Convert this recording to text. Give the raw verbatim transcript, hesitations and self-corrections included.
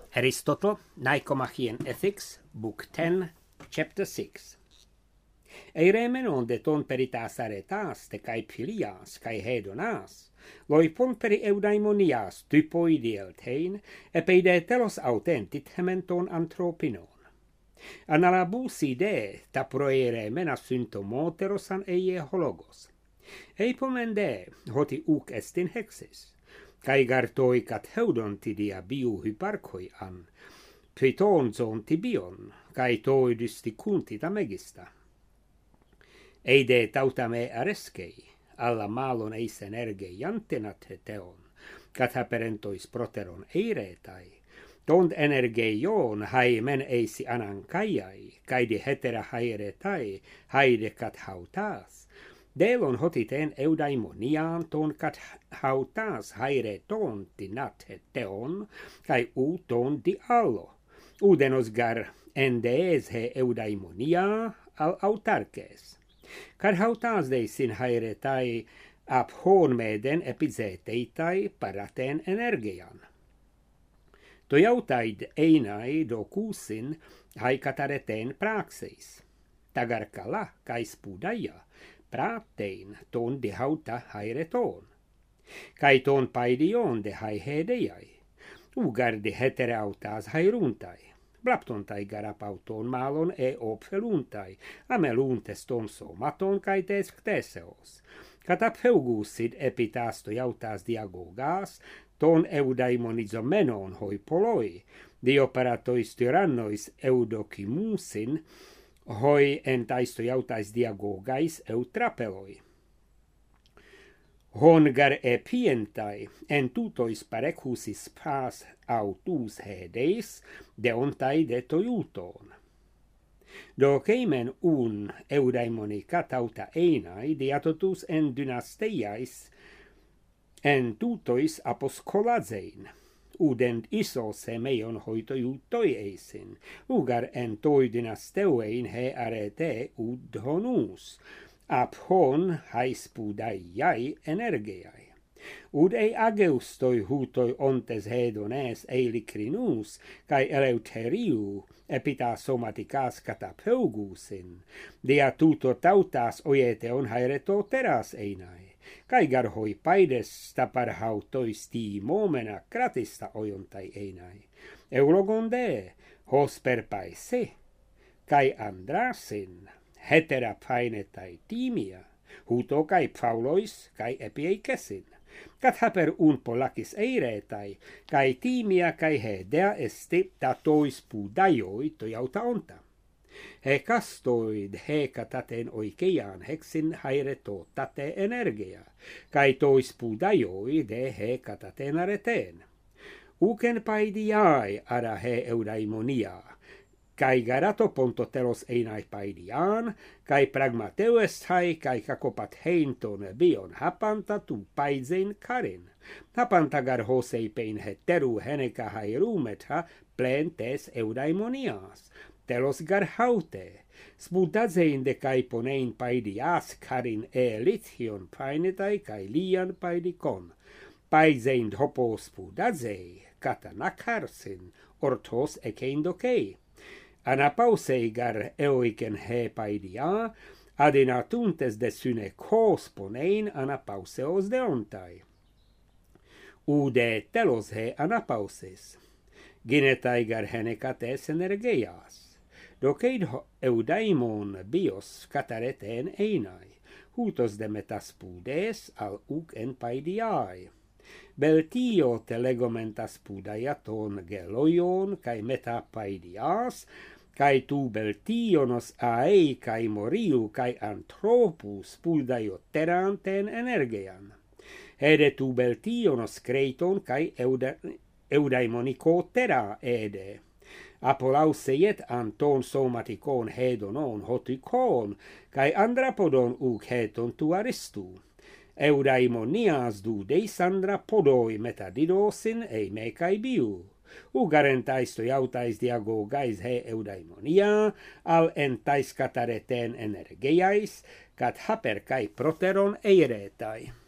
Aristotle, Nicomachean Ethics, Book ten, Chapter six. Eiremenon de ton peritas aretas, te cae pilias, cae hedonas, loipon peri eudaimonias typoidieltein, epeide telos autentit hementon anthropinon. Analabusi de, ta proere mena syntomoterosan eie hologos. Eipomende, hoti uc estin hexis, cae gartoi cat heudontidia biu hyparcoi an, piton zon tibion, cae toi disticunti ta megista. Eide tautame arescei, alla malon eis energe jantenat heteon, cat haperentois proteron eiretai, tond energieion hae men eisi anancaiai, cae hetera haeretai, haide cat hautas, delon hotiten eudaimonian ton cat hautas haere ton tinat heteon, cae u ton di allo, udenos gar endees he eudaimonia al autarches. Car hautas deisin haeretai ap hon meden epizeteitai paraten energian. Toiautaid einai docusin hae catareten praxeis. Tagarcala cae spudaia pratein ton de hauta haereton. Cae ton paidion de hae hedeiai. Ugar de heterautas haeruntai. Blaptontai garapauton malon e opfeluntai, ameluntes ton somaton cae tes cteseos. Catapeugusid epitasto iautas diagogas, ton eudaimonizomenon hoi poloi, dioperatois tyrannois eudocimusin, hoi entaisto iautais diagogais eutrapeloi. Hongar epientai, en tutois parecusis pas autus hedeis, deontai de toiuton. Do ceimen un eudaimoni catauta einai, diatotus en dynasteiais, en tutois aposkolazein, udent iso semeion hoitoiutoi eisin, ugar en toi dynasteuein he arete ud honus, ap hon haespudaiai energiai. Ud ei ageustoi hutoi ontes hedones eilicrinus, cae eleuteriu epita somaticas catapeugusin, dia tuto tautas oieteon haereto teras einai, cae gar hoi paides tapar hautois timomena kratista oiontai einai. Eulogonde, hos per paese, cae andrasin, hetera painetai timia, huto cae paulois cae epieicesin, cat haper un polacis eiretai, cae timia cae hedea esti tatois pudaioi toiauta onta. He castoid he cataten oikeian hexin haereto tate energia, cae tois pudaioi de he cataten areteen. Ucen paidiai ara he eudaimonia, cae garato ponto telos einai paidian, cae pragmateues hai cae cacopat heinton bion hapanta tu paisein karin. Hapanta gar hosei pein heteru heneca haerumetha plentes eudaimonias, telos gar haute, spudazein de cae ponein paidias karin e lithion painetai cae lian paidicon, paisein hopo spudazei, catanacarsin, ortos eceindocei. Anapausei gar eoicen he paidia, adinatuntes de syne cos ponein anapauseos deontai. Ude telos he anapauses, ginetai gar henecates energias, doceid eudaimon bios catareten einai, hutos de metaspudes al uc en paidiai. Beltio te legomentas pudaiaton geloion, cae metapaidias, cae tu beltionos aei, cae moriu, cae anthropus pudaioteranten energian. Ede tu beltionos creiton, cae euda, eudaimonico tera ede. Apolauseiet anton somaticon hedonon hoticon, cae andrapodon uc heton tu aristu. Eudaimonias du deisandra podoi metadidosin ei me cae biu. Ugarentais toiautais diagogais he eudaimonia, al entais catareten energiais, cat haper cae proteron eiretai.